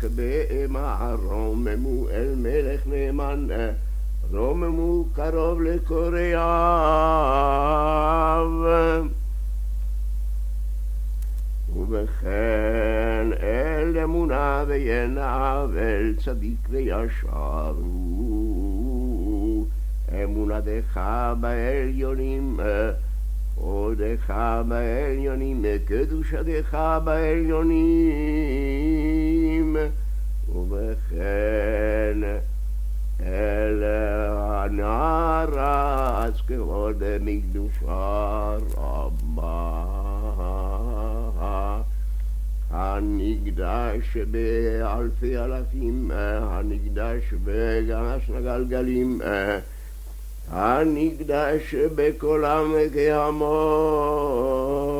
בהמה, רוממו אל מלך נאמן, רוממו קרוב לקוריו. ובכן אל אמונה וינע ואל צדיק וישר, אמונתך בעליונים, הודך בעליונים, קדושתך בעליונים. ובכן אל הנער כבוד מקדושה רבה, הנקדש באלפי אלפים, הנקדש בגש הגלגלים, הנקדש בכל עמקי המון.